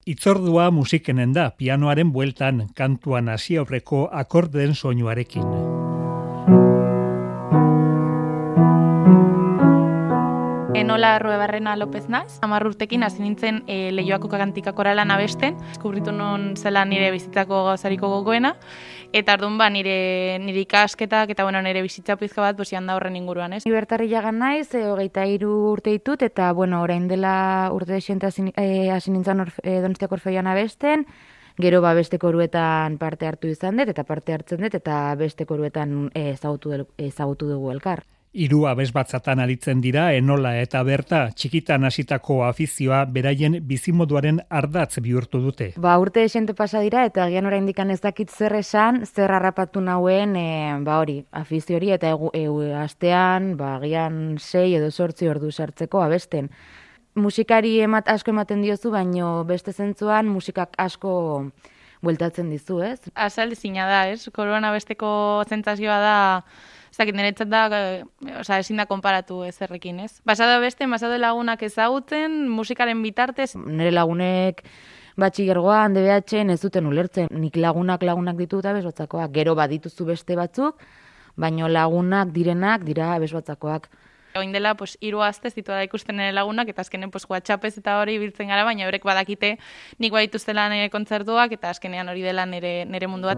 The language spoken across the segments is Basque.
Itzordua musikenen da, pianoaren bueltan, kantuan hasi aurreko akordeen soinuarekin. Enola Ruebarrena López naiz. 10 urtekin hasi nintzen Leioako kantika koralan abesten. Deskubritu non zela nire bizitzako gauzariko gogoena. Eta orduan nire ikasketak eta nire bizitza pizka bat posian da horren inguruan, ez? Ni Bertarri Jagan naiz, 23 urte ditut eta orain dela urte desiente hasi nintzen Donostiako Orfeoian abesten. Gero beste koruetan parte hartu izan dut eta parte hartzen dut eta beste koruetan ezagutu dugu elkar. 3 abesbatzatan aritzen dira Enola eta Berta, txikitan hasitako afizioa beraien bizimoduaren ardatz bihurtu dute. Urte esente pasa dira eta agian oraindik ez dakit zer esan, zer harrapatu nauen afizio hori eta astean agian 6 edo 8 ordu sartzeko abesten. Musikari asko ematen diozu, baino beste zentzuan musikak asko bueltatzen dizu, ez? Azal zina da, ez? Koroan abesteko zentzazioa da, niretzat da, ezin da konparatu ezerrekin, ez? Basado lagunak ezagutzen, musikaren bitartez. Nire lagunek batxilergoan, DBH-en ez duten ulertzen. Nik lagunak ditut abesbatzakoak. Gero badituzu beste batzuk, baino lagunak direnak dira abesbatzakoak. Oin dela, 3 astez dituela ikusten nire lagunak, eta azkenen WhatsAppez eta hori biltzen gara, baina horrek badakite nik badituztela nire kontzertuak, eta azkenean hori dela nire munduat.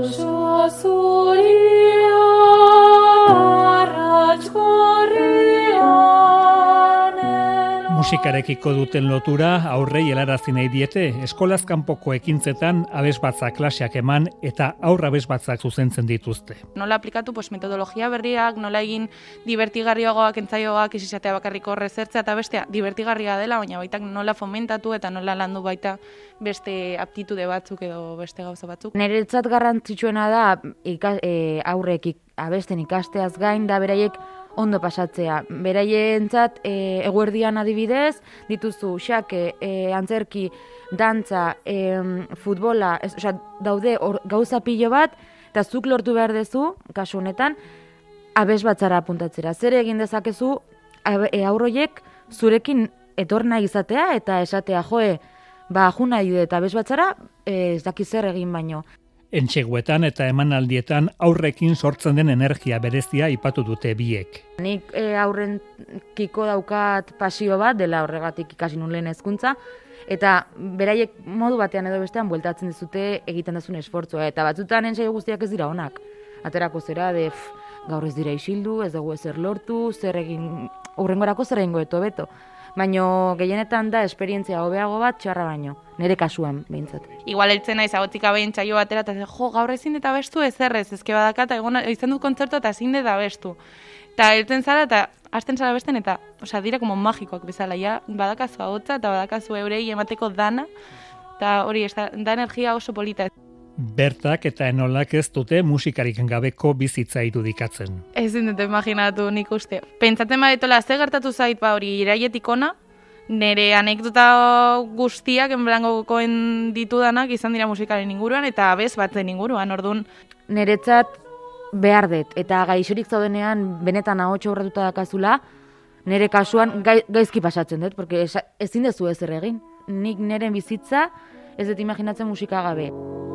Musikarekiko duten lotura aurrei helarazi nahi diete, eskolaz kanpoko ekintzetan abesbatzak klaseak eman eta aurra abesbatzak zuzentzen dituzte. Nola aplikatu metodologia berriak, nola egin divertigarriagoak, entzaioak, izatea bakarriko horrezertzea eta bestea divertigarria dela, baina baita nola fomentatu eta nola landu baita beste aptitude batzuk edo beste gauza batzuk. Niretzat garrantzitsuena da aurrek abesten ikasteaz gain da beraiek ondo pasatzea. Beraientzat eguerdian adibidez, dituzu xake, antzerki, dantza, futbola, daude gauza pilo bat, eta zuk lortu behar dezu, kasu honetan, abesbatzara apuntatzera. Zer egin dezakezu aurroiek zurekin etorna izatea eta esatea juna dut abesbatzara, ez daki zer egin baino. Entseguetan eta emanaldietan aurrekin sortzen den energia berezia ipatu dute biek. Nik aurrenkiko daukat pasio bat, dela horregatik ikasi nun lehen hezkuntza, eta beraiek modu batean edo bestean bueltatzen dizute egiten dazun esfortzua, eta batzutan ensaio guztiak ez dira onak. Aterako zera gaur ez dira isildu, ez dugu ezer lortu, zer egin, hurrengorako zer egingo beto. Baina gehienetan da esperientzia hobeago bat txarra baino, nire kasuan behintzat. Igual heltzen naiz agotik abein txaio batera, eta gaur ezin eta abestu ezerrez, ezke badaka, eta izan dut kontzertu eta ezin dut abestu. Eta heltzen zara eta hasten zara besten, eta dira como magikoak bezala, ja, badakazu ahotsa eta badakazu eurei emateko dana, eta hori, da energia oso polita. Bertak eta Enolak ez dute musikarik gabeko bizitza irudikatzen. Ezin dut imaginatu nik uste. Pentsatzen badetola, ze gertatu zait hori iraietik ona, nire anekdota guztiak enblangokoen ditudanak izan dira musikaren inguruan eta abez batzen inguruan, orduan. Niretzat behar dut, eta gaixorik zaudenean benetan ahotsa urratuta dakazula, nire kasuan gaizki pasatzen dut, porque ezin dezu ezer egin. Nik niren bizitza ez dut imaginatzen musika gabe.